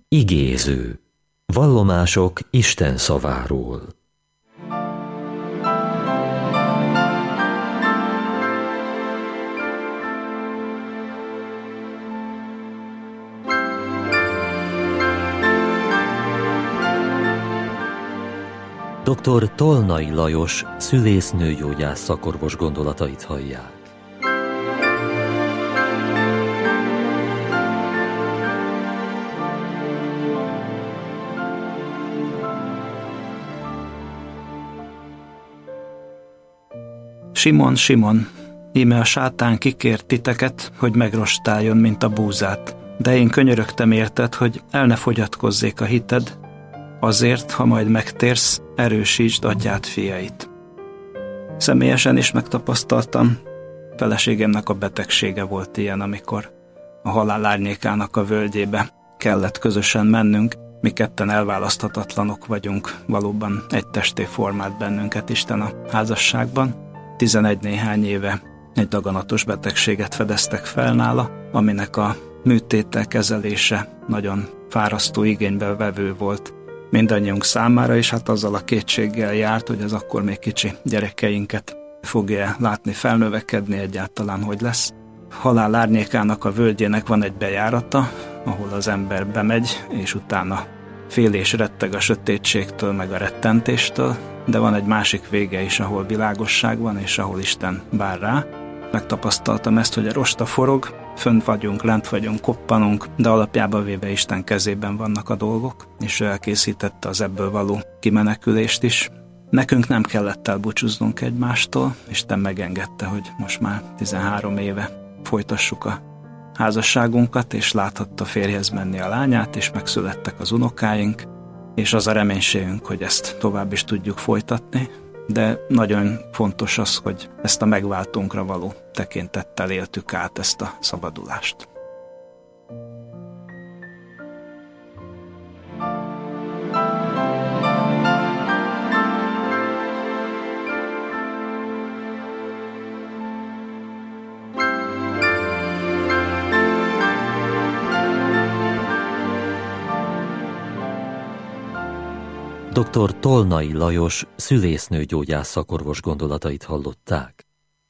Igéző. Vallomások Isten szaváról. Dr. Tolnai Lajos szülésznőgyógyász szakorvos gondolatait hallják. Simon, Simon, íme a sátán kikért titeket, hogy megrostáljon, mint a búzát. De én könyörögtem érted, hogy el ne fogyatkozzék a hited, azért, ha majd megtérsz, erősítsd atyád fiait. Személyesen is megtapasztaltam, feleségemnek a betegsége volt ilyen, amikor a halál árnyékának a völgyébe kellett közösen mennünk, mi ketten elválaszthatatlanok vagyunk, valóban egy testé formált bennünket Isten a házasságban. 11 néhány éve egy daganatos betegséget fedeztek fel nála, aminek a műtéttel kezelése nagyon fárasztó, igénybe vevő volt mindannyiunk számára, és hát azzal a kétséggel járt, hogy az akkor még kicsi gyerekeinket fogja látni felnövekedni, egyáltalán hogy lesz. Halál árnyékának a völgyének van egy bejárata, ahol az ember bemegy, és utána fél és retteg a sötétségtől, meg a rettentéstől, de van egy másik vége is, ahol világosság van, és ahol Isten vár rá. Megtapasztaltam ezt, hogy a rosta forog, fönt vagyunk, lent vagyunk, koppanunk, de alapjában véve Isten kezében vannak a dolgok, és ő elkészítette az ebből való kimenekülést is. Nekünk nem kellett elbúcsúznunk egymástól, Isten megengedte, hogy most már 13 éve folytassuk a házasságunkat, és láthatta férjhez menni a lányát, és megszülettek az unokáink, és az a reménységünk, hogy ezt tovább is tudjuk folytatni, de nagyon fontos az, hogy ezt a megváltónkra való tekintettel éltük át ezt a szabadulást. Dr. Tolnai Lajos szülésznőgyógyász szakorvos gondolatait hallották.